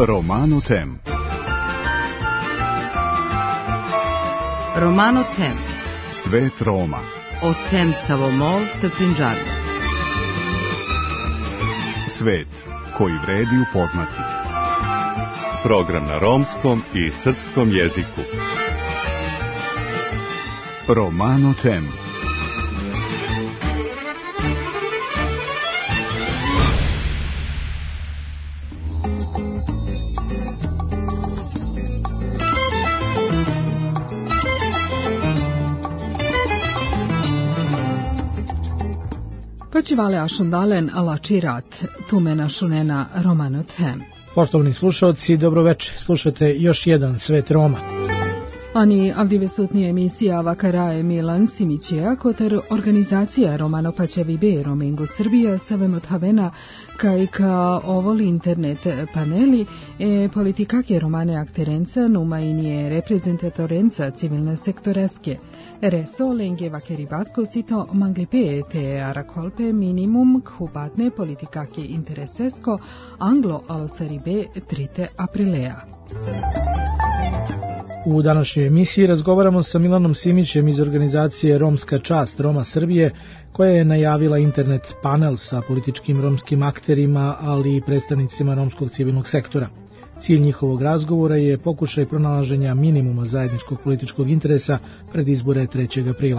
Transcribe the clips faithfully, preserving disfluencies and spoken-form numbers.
Romano Tem. Romano Tem. Svet Roma. O tem Savomol te Punjabi. Svet koji vredi upoznati. Program na romskom i srpskom jeziku. Romano Tem. Počivale ašundalen alačirat, tumena šunena Romano Tem. Poštovani slušalci, dobroveče. Slušate još jedan Svet Roma. Ani avdivesutnija emisija Vakaraje Milan Simićija, kotar organizacija Romano Pačevi B. Romengo Srbija savemothavena kaj ka ovoli internet paneli e politikake romane akterenca numa inije reprezentatorenca civilne sektoreske. Reso lenge vakeribasko sito manglipe te arakolpe minimum khubatne politikake interesesko anglo alosaribe trite aprilea. U današnjoj emisiji razgovaramo sa Milanom Simićem iz organizacije Romska čast Roma Srbije, koja je najavila internet panel sa političkim romskim akterima, ali i predstavnicima romskog civilnog sektora. Cilj njihovog razgovora je pokušaj pronalaženja minimuma zajedničkog političkog interesa pred izbore trećeg aprila.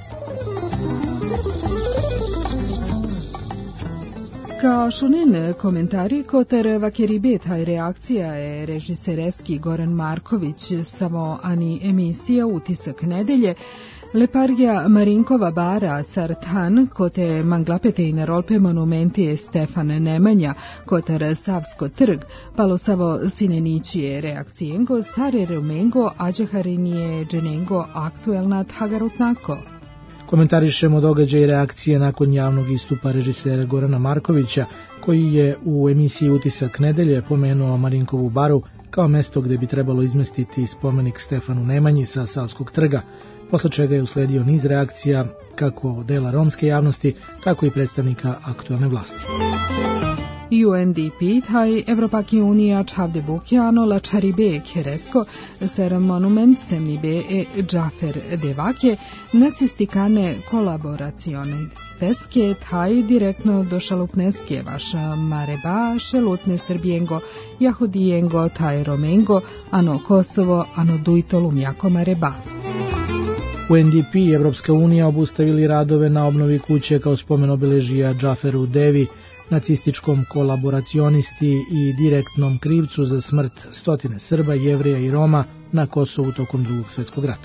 Kao šunen komentari kotar vakeribeta i reakcija je režisereski Goran Marković, samo ani emisija Utisak nedelje, Lepargija Marinkova bara Sartan, kote manglapete i nerolpe monumenti Stefan Nemanja, kotar Savsko trg, palosavo sinenićije reakcijengo, sare rumengo, ađaharinije dženengo aktuelna tagarutnako. Komentarišemo događaj i reakcije nakon javnog istupa režisera Gorana Markovića, koji je u emisiji Utisak nedelje pomenuo Marinkovu baru kao mesto gde bi trebalo izmestiti spomenik Stefanu Nemanji sa Savskog trga, posle čega je usledio niz reakcija kako dela romske javnosti, tako i predstavnika aktuelne vlasti. U N D P taj Evropaki unija čavde bukjano la čaribe keresko ser monument semnibe e Džafer devake nacistikane kolaboracione steske taj direktno do šalutneske vaša mareba šelutne srbijengo jahudijengo taj romengo ano Kosovo ano dujtolum jako mareba. U N D P i Evropska unija obustavili radove na obnovi kuće kao spomen obeležija Džaferu Devi, nacističkom kolaboracionisti i direktnom krivcu za smrt stotine Srba, Jevreja i Roma na Kosovu tokom Drugog svjetskog rata.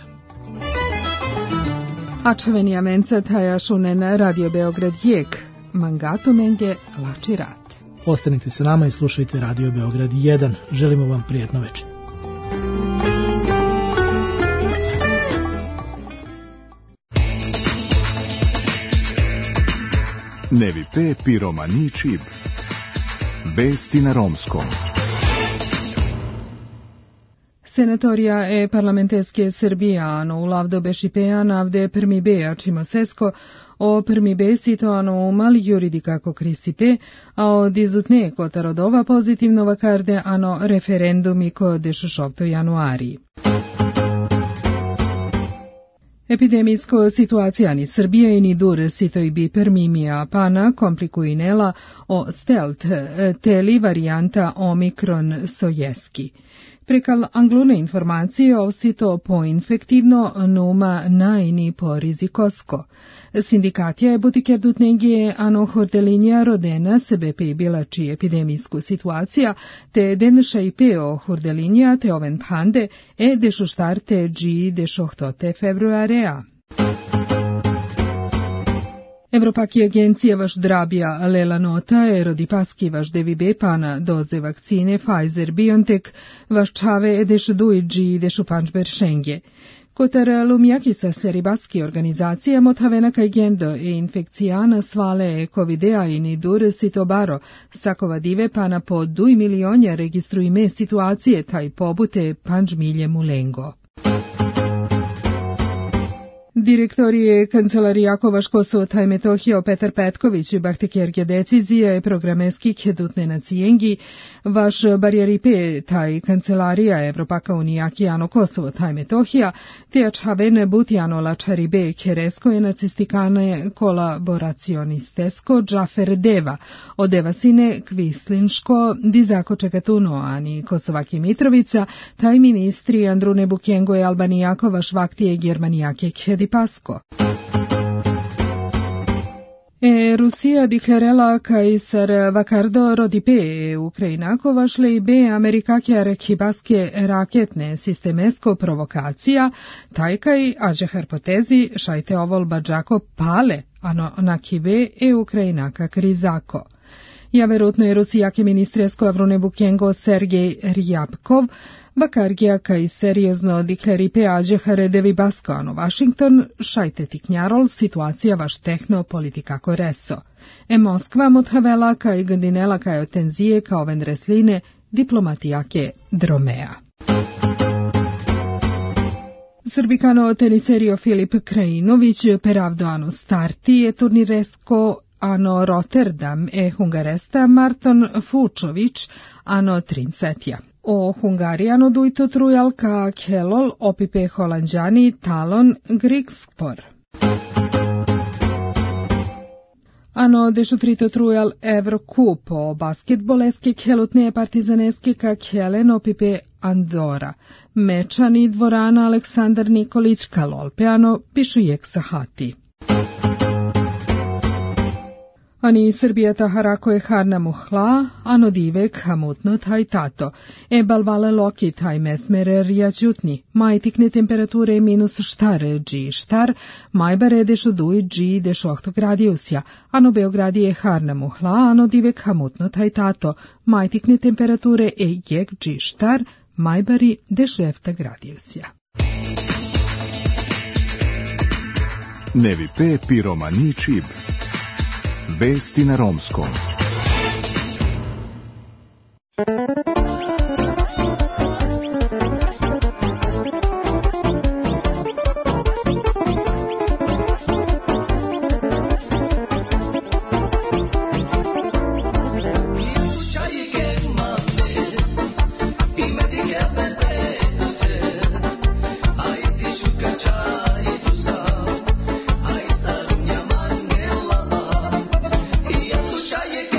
Ačevenija menca taja šunen Radio Beograd jek, mangato menge lači rat. Ostanite sa nama i slušajte Radio Beograd jedan. Želimo vam prijetno večer. Nevipe piromani čib. Vesti na romskom. Senatorija e parlamenteske Srbijano u lavdo bešipejan avde permibeja čimosesko o permibe situano u mali juridikako krisipe, a od izutne kotarodova pozitivno vakarde ano referendumi ko dešušovto januari. Epidemijsko situacija ni Srbije i ni dur sitoj bi permimija pana komplikuinela o stelt teli varijanta Omikron sojeski. Prekal anglune informacije ovsito poinfektivno numa najni po rizikosko. Sindikatja je butikerdutnegije ano hordelinja rodena sebe bilači epidemijsku situacija, te denša i peo hordelinja te oven pande e dešuštarte dži dešohtote februarea. Evropaki agencija vaš drabija lela nota e rodipaski vaš devibe pana doze vakcine Pfizer-BioNTech vaš čave e deš duidži deš upančber šenge. Kotar lumjaki sa seribaski organizacija motavena kaj gendo e infekcijana svale e covidea i nidur sitobaro sakova dive pana po duj milionja registrujme situacije taj pobute panč milje mulengo. Direktori Kancelarija Kovaš Kosovo taj Metohija Petar Petković Bahtekjerge decizija programeski kedutne nacijengi vaš barijeripe taj Kancelarija Evropaka Unijakijano Kosovo taj Metohija te ačhavene butjano lačaribe keresko je nacistikane kolaboracionistesko Džafer Deva od Devasine Kvislinško Dizako Čekatuno ani Kosovaki Mitrovica taj ministri Andrune Bukjengo i Albanijakova švaktije Germanijake Kedi Pasko. E, Rusija deklarela kajsar Vakardo rodipe Ukrajinakova šle i be Amerikakja rekibaske raketne sistemesko provokacija, tajkaj ađe herpotezi šajte ovol bađako pale, ano nakive e Ukrajinaka krizako. Ja verutno je Rusijake ministresko Avrune Bukjengo Sergej Rjapkov, Bakargija kaj seriozno dekleri peađe Haredevi Baskoano Washington, šajte ti knjarol situacija vaš tehno politikako reso. E Moskva muthavela kaj gandinela kaj otenzije kao vendresline diplomatijake dromea. Srbikano teniserio Filip Krajinović peravdoano starti je turniresko ano Rotterdam e hungaresta Marton Fučović ano trinsetja. O Hungarijano dujto trujal ka kelol opipe holandjani talon Grigspor. Ano dešutrito trujal Evrokup o basketboleske kelutne partizaneske ka kelen opipe Andora. Mečani dvorana Aleksandar Nikolić kalolpeano pišujek sahati. Ani Srbija taharako je harna muhla, ano divek hamutno taj tato. E balvale loki taj mesmere rjađutni. Maj tikne temperature minus štar G štar, maj bare dešo duj G dešo ohto gradijusja. Ano Beogradi je harna muhla, ano divek hamutno taj tato. Maj tikne temperature e jek G štar, maj bari dešo efta gradijusja. Nevi pe piromani čib. Vesti na romskom. Try it.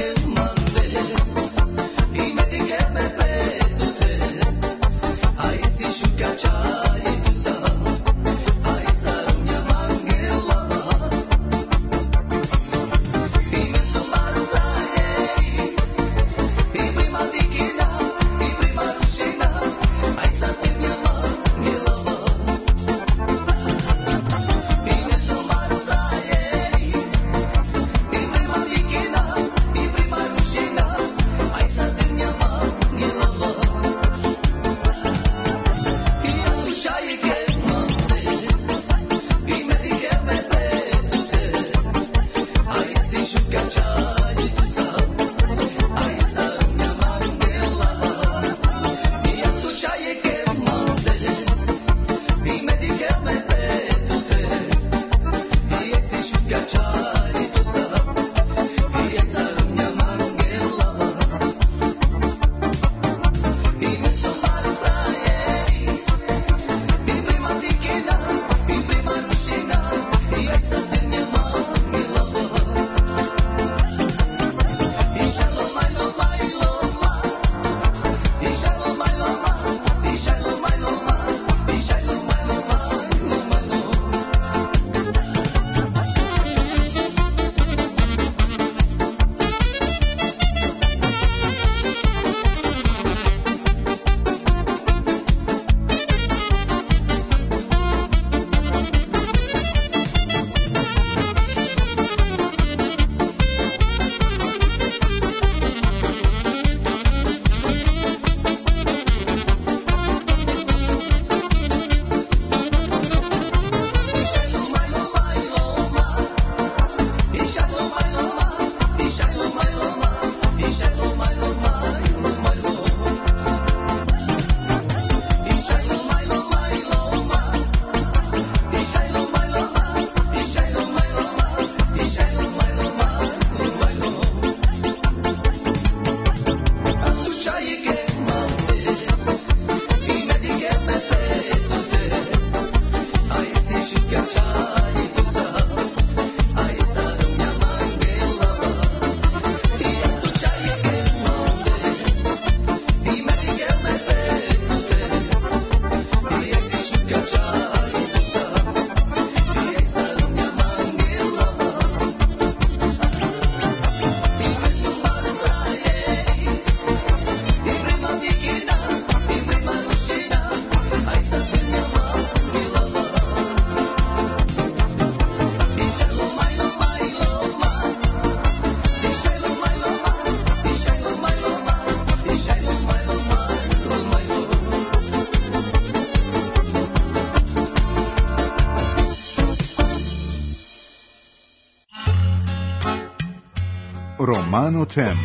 Romano Tem.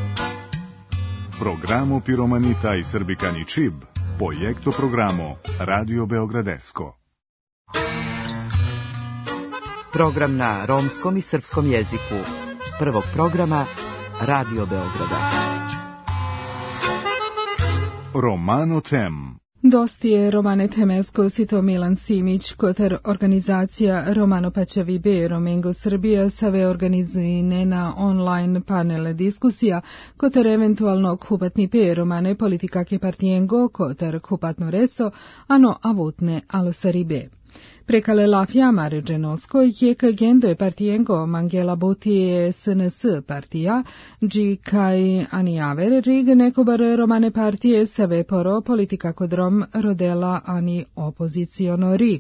Programo Piromanita i Srbikani Čib, projekto programo Radio Beogradesko. Program na romskom i srpskom jeziku. Prvog programa Radio Beograda. Romano Tem. Dosti je Romane Temesko sito Milan Simić, kotar organizacija Romano Pačavi B, Romengo Srbija, save organizujene na online panele diskusija, kotar eventualno kupatni P, Romane politika ke partijengo, kotar kupatno reso, ano avutne alosari B. Prekale la fiamma regionosco, jek gendo e partijengo Mangela Botije S N S partija, gi kai ani aver rig nekobar Romane partije save poro politika kodrom rodela ani opoziciono rig.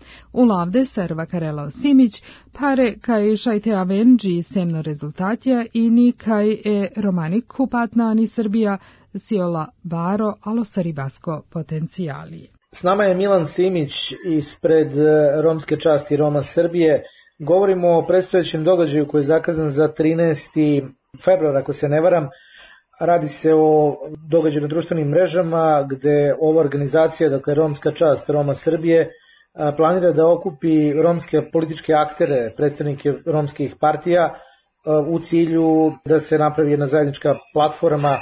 U lavde serva Karelo Simić, pare kai šajte avenđi semno rezultatja ini kai e Romani kupatna ani Srbija siola baro alosaribasko potencijali. S nama je Milan Simić ispred Romske časti Roma Srbije. Govorimo o predstojećem događaju koji je zakazan za trinaesti februar, ako se ne varam. Radi se o događaju na društvenim mrežama gde ova organizacija, dakle Romska čast Roma Srbije, planira da okupi romske političke aktere, predstavnike romskih partija u cilju da se napravi jedna zajednička platforma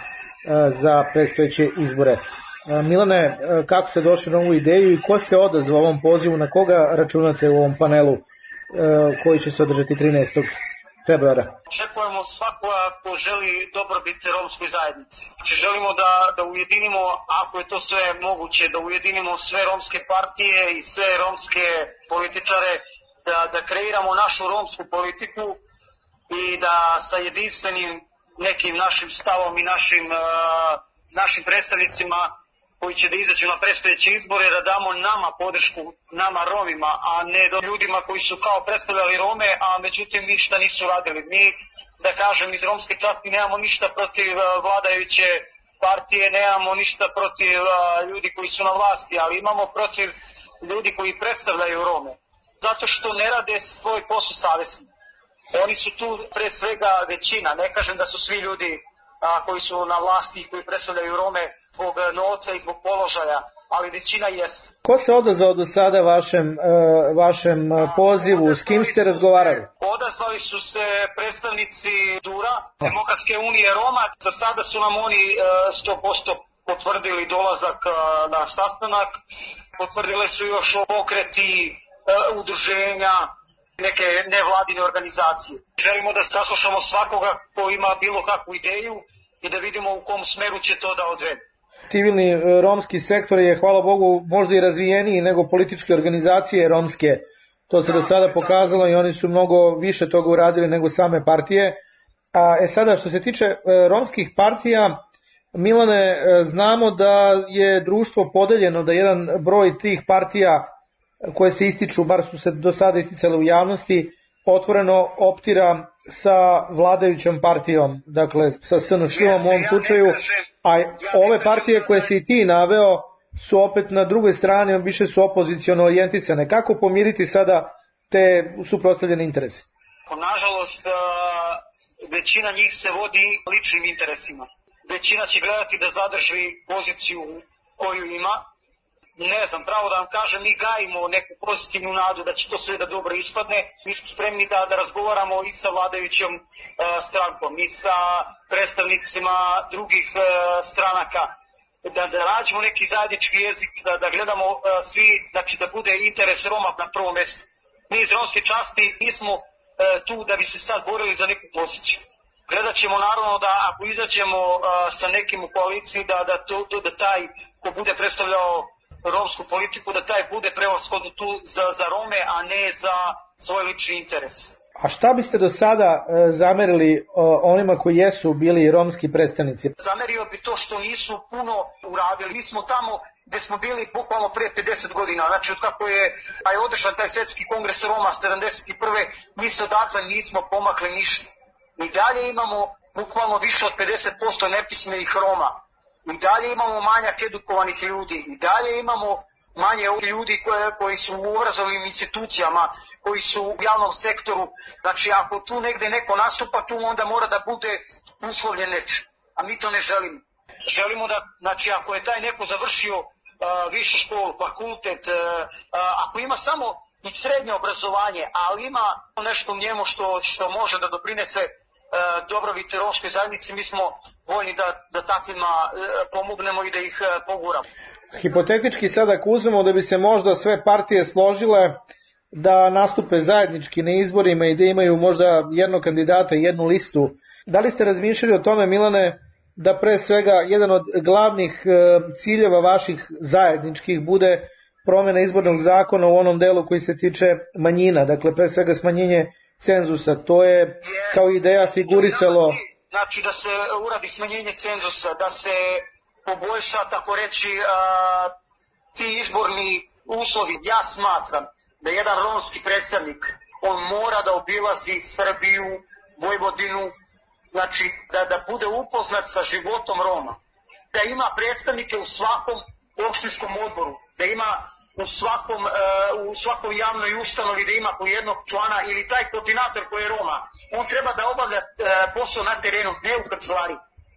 za predstojeće izbore. Milane, kako ste došli na ovu ideju i ko se odazvao ovom pozivu, na koga računate u ovom panelu koji će se održati trinaestog februara? Očekujemo svakoga ko želi dobrobit romskoj zajednici. Znači želimo da, da ujedinimo, ako je to sve moguće, da ujedinimo sve romske partije i sve romske političare, da, da kreiramo našu romsku politiku i da sa jedinstvenim nekim našim stavom i našim, uh, našim predstavnicima koji će da izađu na predstojeće izbore, da damo nama podršku, nama Romima, a ne do ljudima koji su kao predstavljali Rome, a međutim ništa nisu radili. Mi, da kažem, iz romske časti nemamo ništa protiv vladajuće partije, nemamo ništa protiv ljudi koji su na vlasti, ali imamo protiv ljudi koji predstavljaju Rome. Zato što ne rade svoj posao savjesno. Oni su tu pre svega većina, ne kažem da su svi ljudi a, koji su na vlasti i koji predstavljaju Rome zbog novca i zbog položaja, ali većina jeste. Ko se odazvao do sada vašem, uh, vašem pozivu, s kim ste razgovarali? Odazvali su se predstavnici Dura, Demokratske unije Roma, za sada su nam oni uh, sto posto potvrdili dolazak uh, na sastanak, potvrdile su još pokreti, uh, udruženja, neke nevladine organizacije. Želimo da saslušamo svakoga ko ima bilo kakvu ideju i da vidimo u kom smeru će to da odvede. Civilni romski sektor je, hvala Bogu, možda i razvijeniji nego političke organizacije romske. To se do sada pokazalo i oni su mnogo više toga uradili nego same partije. A e sada, što se tiče romskih partija, Milane, znamo da je društvo podeljeno, da jedan broj tih partija koje se ističu, bar su se do sada isticale u javnosti, otvoreno optira sa vladajućom partijom, dakle sa S N S-om u ovom slučaju, a ove partije koje si i ti naveo su opet na drugoj strani, više su opoziciono orijentisane. Kako pomiriti sada te suprotstavljene interese? Nažalost, većina njih se vodi ličnim interesima. Većina će gledati da zadrži poziciju koju ima. Ne znam, pravo da vam kažem, mi gajimo neku pozitivnu nadu da će to sve da dobro ispadne. Mi smo spremni da, da razgovaramo i sa vladajućom uh, strankom i sa predstavnicima drugih uh, stranaka, da, da nađemo neki zajednički jezik, da, da gledamo uh, svi, znači da bude interes Roma na prvom mjestu. Mi iz romske časti nismo uh, tu da bi se sad borili za neku poziciju. Gledat ćemo naravno da ako izađemo uh, sa nekim u koaliciji, da, da, to, da taj ko bude predstavljao romsku politiku, da taj bude prevashodno tu za, za Rome, a ne za svoj lični interes. A šta biste do sada e, zamerili o, onima koji jesu bili romski predstavnici? Zamerio bi to što nisu puno uradili. Mi smo tamo gde smo bili bukvalno pre pedeset godina, znači od kako je, je održan taj svetski kongres Roma sedamdeset prve mi se odatle nismo pomakli ništa. I dalje imamo bukvalno više od pedeset posto nepismenih Roma. I dalje imamo manjak edukovanih ljudi, i dalje imamo manje ljudi koje, koji su u obrazovnim institucijama, koji su u javnom sektoru. Znači, ako tu negde neko nastupa, tu onda mora da bude uslovljen nečim. A mi to ne želimo. Želimo da, znači, ako je taj neko završio uh, višu školu, fakultet, uh, uh, ako ima samo i srednje obrazovanje, ali ima nešto u njemu što, što može da doprinese uh, dobrobiti romskoj zajednici, mi smo voljni da, da takvima uh, pomognemo i da ih uh, poguramo. Hipotetički sad ako uzmemo da bi se možda sve partije složile da nastupe zajednički na izborima i da imaju možda jednog kandidata i jednu listu, da li ste razmišljali o tome, Milane, da pre svega jedan od glavnih ciljeva vaših zajedničkih bude promjena izbornog zakona u onom delu koji se tiče manjina, dakle pre svega smanjenje cenzusa, to je kao ideja figurisalo... Znači da se uradi smanjenje cenzusa, da se poboljša, tako reći, ti izborni uslovi. Ja smatram da jedan romski predstavnik, on mora da obilazi Srbiju, Vojvodinu, znači da, da bude upoznat sa životom Roma, da ima predstavnike u svakom opštinskom odboru, da ima u svakom uh, u svakoj javnoj ustanovi da ima po jednog člana ili taj koordinator koji je Roma, on treba da obavlja uh, posao na terenu, ne u kancelariji.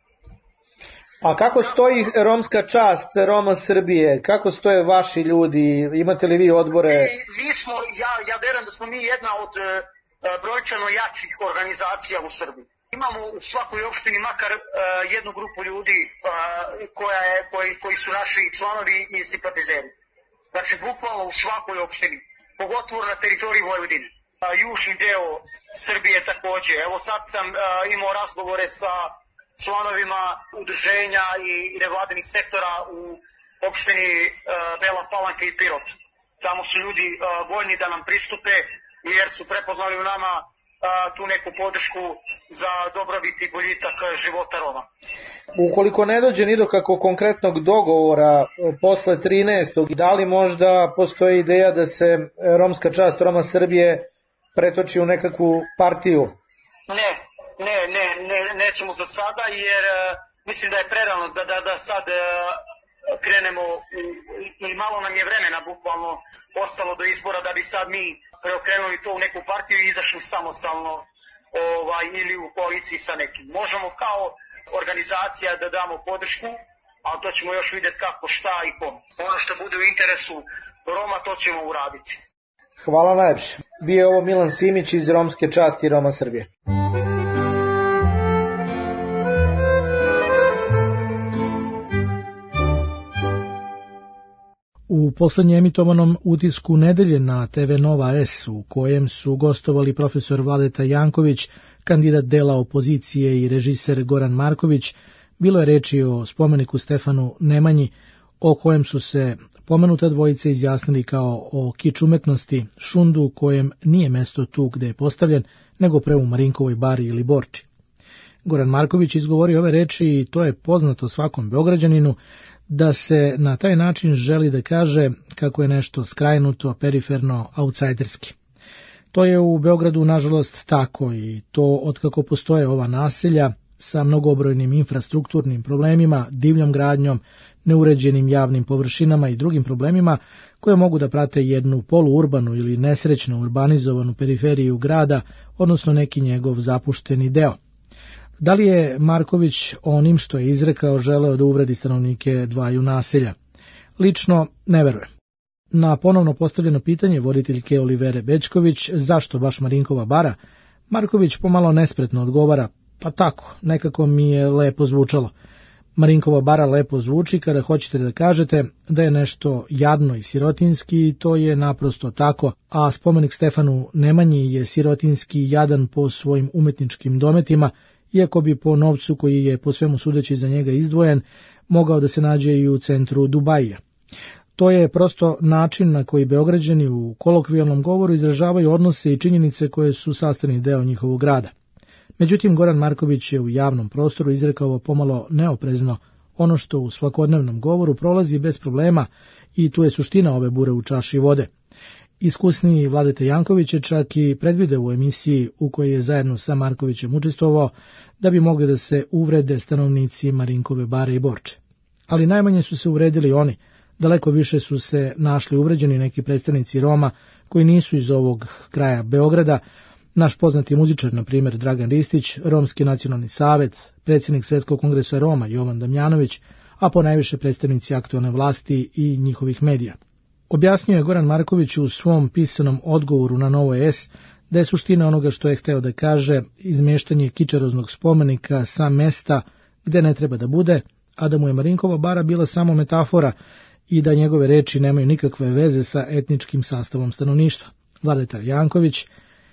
A kako stoji romska čast Roma Srbije? Kako stoje vaši ljudi? Imate li vi odbore? Mi, mi smo, ja, ja verujem da smo mi jedna od uh, brojčano jačih organizacija u Srbiji. Imamo u svakoj opštini makar uh, jednu grupu ljudi uh, koja je, koji, koji su naši članovi i simpatizeri. Znači, bukvalno u svakoj opštini, pogotovo na teritoriji Vojvodine. Uh, južni deo Srbije takođe. Evo sad sam uh, imao razgovore sa članovima udruženja i nevladinih sektora u opštini uh, Bela Palanka i Pirot. Tamo su ljudi uh, voljni da nam pristupe jer su prepoznali u nama uh, tu neku podršku za dobrobit i boljitak života Roma. Ukoliko ne dođe ni do kakvog konkretnog dogovora posle trinaestog da li možda postoji ideja da se romska čast Roma Srbije pretoči u nekakvu partiju? Ne, ne, ne, ne nećemo za sada jer uh, mislim da je prerano da, da, da sad uh, krenemo i, i malo nam je vremena bukvalno ostalo do izbora da bi sad mi preokrenuli to u neku partiju i izašli samostalno ovaj, ili u koaliciji sa nekim. Možemo kao organizacija da damo podršku, ali to ćemo još vidjeti kako, šta i kom. Ono što bude u interesu Roma, to ćemo uraditi. Hvala najlepše. Bio je ovo Milan Simić iz Romske časti Roma Srbije. U poslednje emitovanom utisku nedelje na te ve Nova S, u kojem su gostovali profesor Vladeta Janković, kandidat dela opozicije i režiser Goran Marković, bilo je reči o spomeniku Stefanu Nemanji, o kojem su se pomenuta dvojice izjasnili kao o kič umetnosti, šundu u kojem nije mesto tu gde je postavljen, nego pre u Marinkovoj bari ili Borči. Goran Marković izgovori ove reči i to je poznato svakom Beograđaninu, da se na taj način želi da kaže kako je nešto skrajnuto, periferno, outsiderski. To je u Beogradu nažalost tako i to otkako postoje ova naselja sa mnogobrojnim infrastrukturnim problemima, divljom gradnjom, neuređenim javnim površinama i drugim problemima koje mogu da prate jednu poluurbanu ili nesrećno urbanizovanu periferiju grada, odnosno neki njegov zapušteni deo. Da li je Marković onim što je izrekao želeo da uvredi stanovnike dvaju naselja? Lično ne verujem. Na ponovno postavljeno pitanje voditeljke Olivere Bećković zašto baš Marinkova bara, Marković pomalo nespretno odgovara, pa tako, nekako mi je lepo zvučalo. Marinkova bara lepo zvuči kada hoćete da kažete da je nešto jadno i sirotinski i to je naprosto tako, a spomenik Stefanu Nemanji je sirotinski jadan po svojim umetničkim dometima, iako bi po novcu koji je po svemu sudeći za njega izdvojen, mogao da se nađe i u centru Dubaija. To je prosto način na koji Beograđani u kolokvijalnom govoru izražavaju odnose i činjenice koje su sastavni deo njihovog grada. Međutim, Goran Marković je u javnom prostoru izrekao pomalo neoprezno ono što u svakodnevnom govoru prolazi bez problema i tu je suština ove bure u čaši vode. Iskusniji Vladeta Janković je čak i predvideo u emisiji u kojoj je zajedno sa Markovićem učestvovao da bi mogli da se uvrede stanovnici Marinkove bare i Borče. Ali najmanje su se uvredili oni, Daleko više su se našli uvređeni neki predstavnici Roma koji nisu iz ovog kraja Beograda, naš poznati muzičar, na primjer Dragan Ristić, Romski nacionalni savet, predsjednik Svetskog kongresa Roma Jovan Damjanović, a ponajviše predstavnici aktualne vlasti i njihovih medija. Objasnio je Goran Marković u svom pisanom odgovoru na Novoj S da je suština onoga što je hteo da kaže izmeštanje kičaroznog spomenika sa mesta gde ne treba da bude, a da mu je Marinkova bara bila samo metafora i da njegove reči nemaju nikakve veze sa etničkim sastavom stanovništva. Vladeta Janković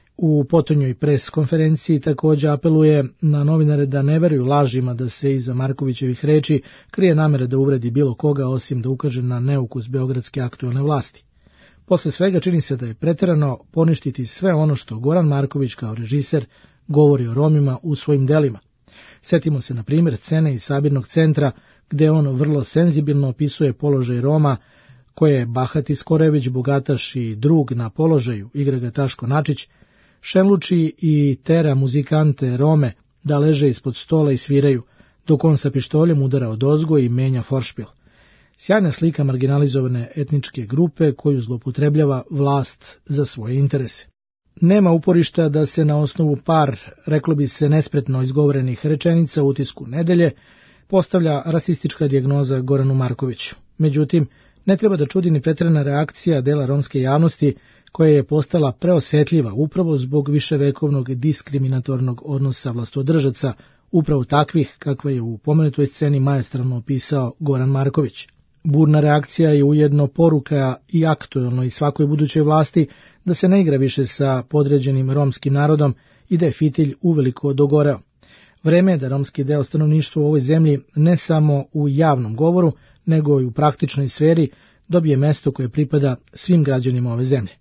u potonjoj pres konferenciji također apeluje na novinare da ne veruju lažima da se iza Markovićevih reči krije namere da uvredi bilo koga osim da ukaže na neukus beogradske aktualne vlasti. Posle svega čini se da je preterano poništiti sve ono što Goran Marković kao režiser govori o Romima u svojim delima. Setimo se na primjer scene iz Sabirnog centra gde on vrlo senzibilno opisuje položaj Roma koje je bahati Skorević, bogataš i drug na položaju, igra ga Taško Načić, šemluči i tera muzikante Rome da leže ispod stola i sviraju, dok on sa pištoljem udara odozgo i menja foršpil. Sjajna slika marginalizovane etničke grupe koju zloupotrebljava vlast za svoje interese. Nema uporišta da se na osnovu par, reklo bi se nespretno izgovorenih rečenica u utisku Nedelje, postavlja rasistička dijagnoza Goranu Markoviću. Međutim, ne treba da čudi ni preterana reakcija dela romske javnosti koja je postala preosetljiva upravo zbog viševekovnog diskriminatornog odnosa vlastodržaca, upravo takvih kakva je u pomenutoj sceni maestralno opisao Goran Marković. Burna reakcija je ujedno poruka i aktuelno i svakoj budućoj vlasti da se ne igra više sa podređenim romskim narodom i da je fitilj uveliko dogoreo. Vreme je da romski deo stanovništva u ovoj zemlji ne samo u javnom govoru, nego i u praktičnoj sferi dobije mesto koje pripada svim građanima ove zemlje.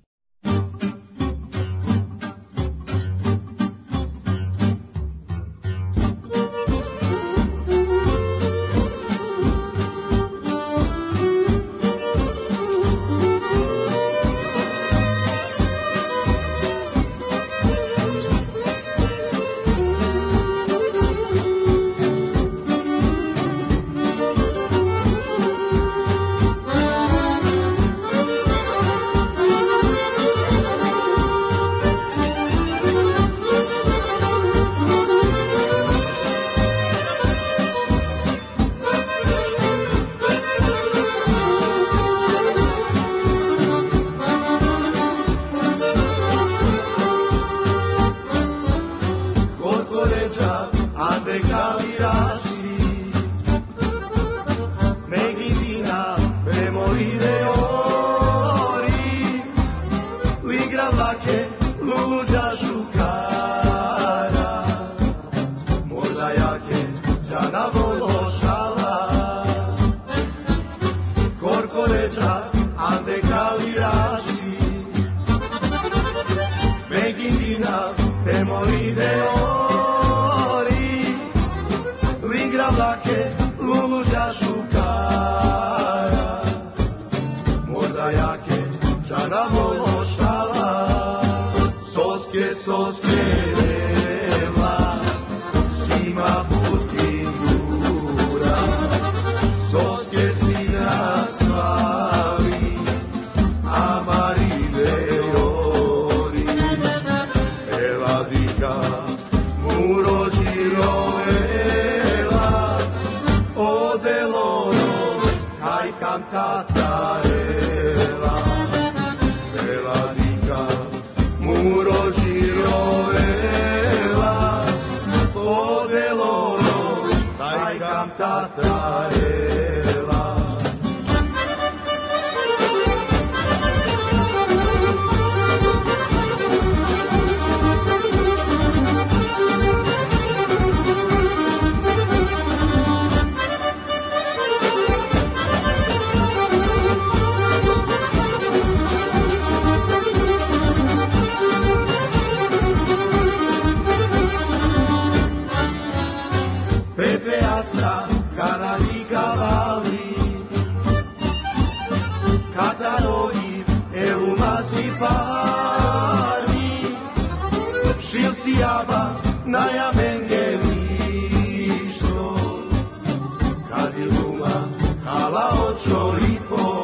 Kad je luma, hala očo i po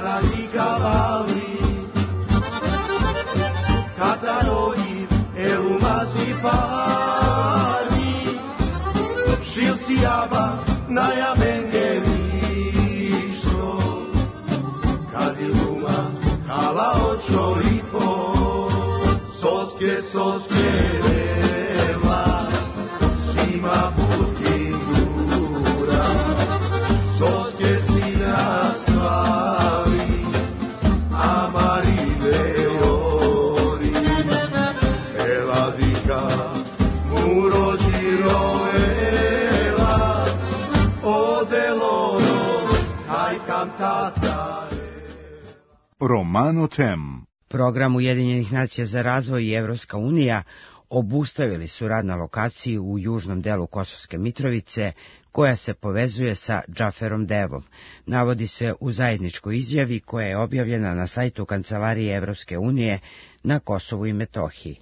Romano Tem. Program Ujedinjenih nacija za razvoj i Evropska unija obustavili su rad na lokaciji u južnom delu Kosovske Mitrovice, koja se povezuje sa Džaferom Devom, navodi se u zajedničkoj izjavi koja je objavljena na sajtu Kancelarije Evropske unije na Kosovu i Metohiji.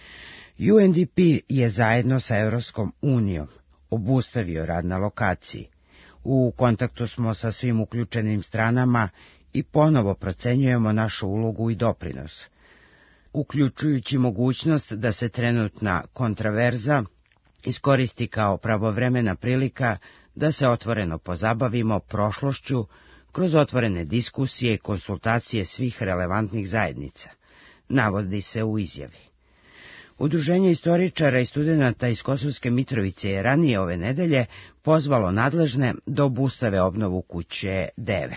U N D P je zajedno sa Evropskom unijom obustavio rad na lokaciji. U kontaktu smo sa svim uključenim stranama i ponovo procenjujemo našu ulogu i doprinos, uključujući mogućnost da se trenutna kontraverza iskoristi kao pravovremena prilika da se otvoreno pozabavimo prošlošću kroz otvorene diskusije i konsultacije svih relevantnih zajednica, navodi se u izjavi. Udruženje istoričara i studenata iz Kosovske Mitrovice je ranije ove nedelje pozvalo nadležne da obustave obnovu kuće Deve.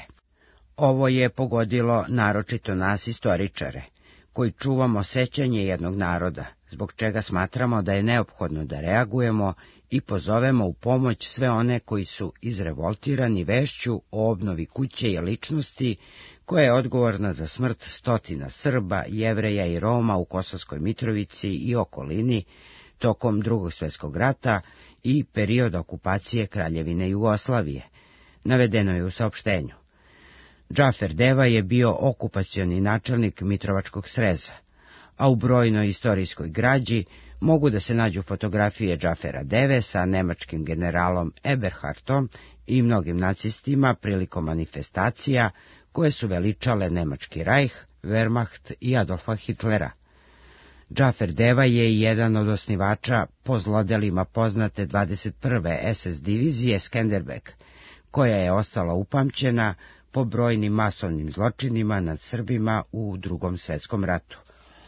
Ovo je pogodilo naročito nas istoričare, koji čuvamo sećanje jednog naroda, zbog čega smatramo da je neophodno da reagujemo i pozovemo u pomoć sve one koji su izrevoltirani vešću o obnovi kuće i ličnosti koja je odgovorna za smrt stotina Srba, Jevreja i Roma u Kosovskoj Mitrovici i okolini tokom Drugog svjetskog rata i perioda okupacije Kraljevine Jugoslavije, navedeno je u saopštenju. Džafer Deva je bio okupacioni načelnik Mitrovačkog sreza, a u brojnoj istorijskoj građi mogu da se nađu fotografije Džafera Deve sa nemačkim generalom Eberhardtom i mnogim nacistima prilikom manifestacija koje su veličale Nemački Rajh, Wehrmacht i Adolfa Hitlera. Džafer Deva je jedan od osnivača po zlodelima poznate dvadeset prve es es divizije Skenderbeg, koja je ostala upamćena po brojnim masovnim zločinima nad Srbima u Drugom svjetskom ratu.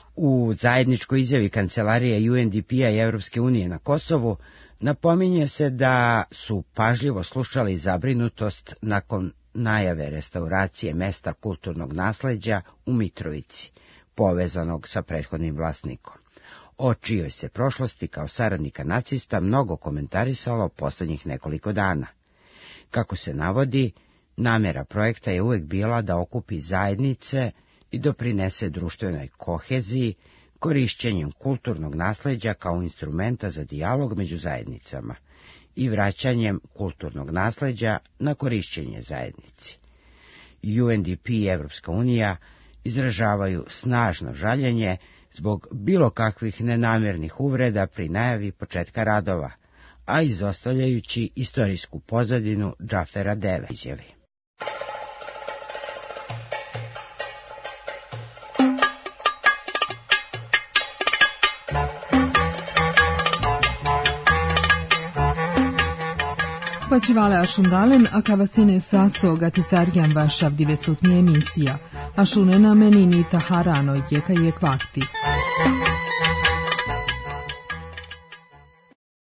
U zajedničkoj izjavi Kancelarije U N D P-a i Evropske unije na Kosovu napominje se da su pažljivo slušali zabrinutost nakon najave restauracije mesta kulturnog nasleđa u Mitrovici, povezanog sa prethodnim vlasnikom, o čijoj se prošlosti kao saradnika nacista mnogo komentarisalo posljednjih nekoliko dana. Kako se navodi, namjera projekta je uvijek bila da okupi zajednice i doprinese društvenoj koheziji korišćenjem kulturnog nasleđa kao instrumenta za dijalog među zajednicama i vraćanjem kulturnog nasleđa na korišćenje zajednici. U N D P i Evropska unija izražavaju snažno žaljenje zbog bilo kakvih nenamjernih uvreda pri najavi početka radova, a izostavljajući istorijsku pozadinu Džafera Deve izjavi. Pačivale Ašundalen, a kavasine saso gatisarjan vašav divesutni emisija, Ašunena menini taharano jeka je kvakti.